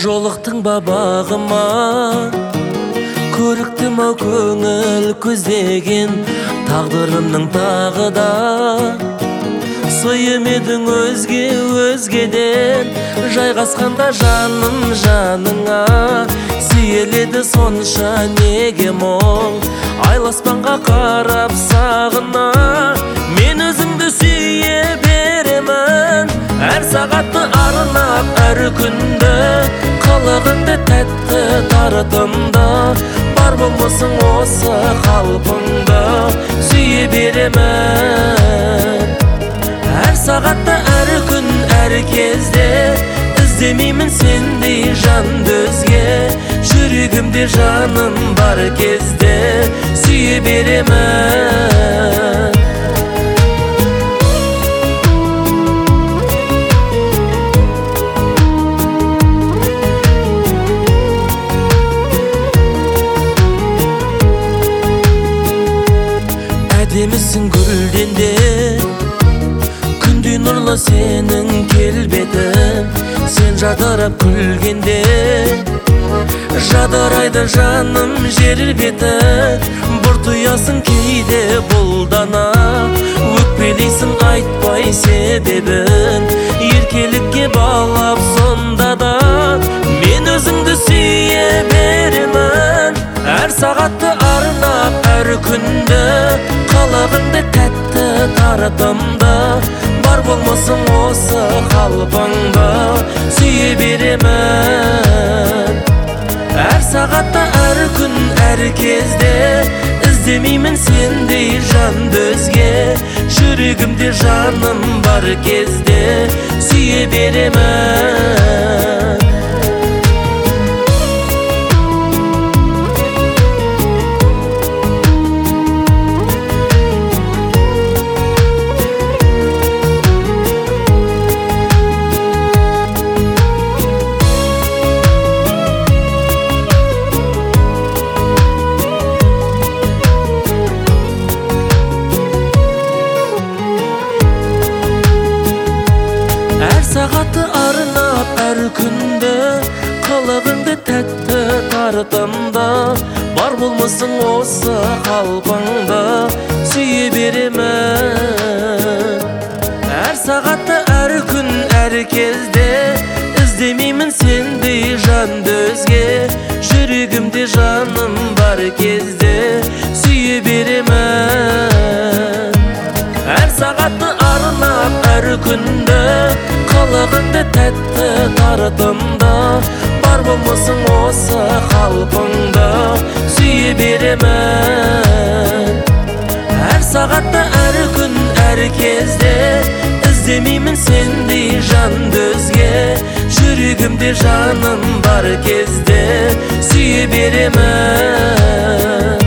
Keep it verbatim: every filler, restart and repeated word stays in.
жолықтың ба бағыма, көріктім ау көңіл көздеген тағдырымның тағы да. Сойым едің өзге өзгеден, жайғасқанда жаным жаныңа. Сейеледі сонша неге мұң, айласпанға қарап сағына. Мен өзіңді сүйе беремін, әр сағатты арнап әр күнді. Қылығыңды тәтті тартымда, бар болмысың осы қалпыңда. Сүйе беремін әр сағатта, әр күн, әр кезде. Іздемеймін сендей жанды өзге, жүрегімде жаным бар кезде. Сүйе беремін. Әдемісің гүлден де, күндей нұрлы сенің келбетің. Сен жадырап күлгенде, жадырайды жаным жер беті. Бұртуясың кейде бұлдана, өкпелейсің айтпай себебін. Еркелікке балап сонда да, мен өзіңді сүйе беремін. Әр сағатты арнап әр күнді, қылығыңды тәтті тартымда. Бар болмысың осы қалпыңда. Сүйе беремін әр сағатта, әр күн, әр кезде. Іздемеймін сендей жанды өзге, жүрегімде жаным бар кезде. Сүйе беремін. Әр сағатты арнап әр күнді, қылығыңды тәтті тартымда. Бар болмысың осы қалпыңда. Сүйе беремін әр сағатты, әр күн, әр кезде. Іздемеймін сендей жанды өзге, жүрегімде жаным бар кезде. Сүйе беремін әр сағатты арнап әр күнді, қылығыңды тәтті тартымда. Бар болмысың осы қалпыңда. Сүйе беремін әр сағатта, әр күн, әр кезде. Іздемеймін сендей жанды өзге, жүрегімде жаным бар кезде. Сүйе беремін.